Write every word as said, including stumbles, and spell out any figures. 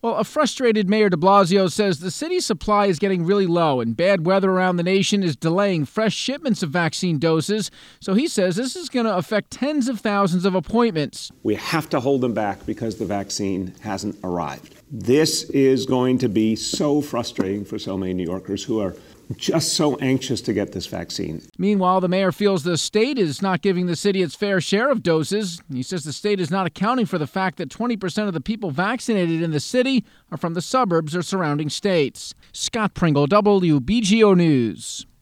Well, a frustrated Mayor de Blasio says the city's supply is getting really low and bad weather around the nation is delaying fresh shipments of vaccine doses. So he says this is going to affect tens of thousands of appointments. We have to hold them back because the vaccine hasn't arrived. This is going to be so frustrating for so many New Yorkers who are just so anxious to get this vaccine. Meanwhile, the mayor feels the state is not giving the city its fair share of doses. He says the state is not accounting for the fact that twenty percent of the people vaccinated in the city are from the suburbs or surrounding states. Scott Pringle, W B G O News.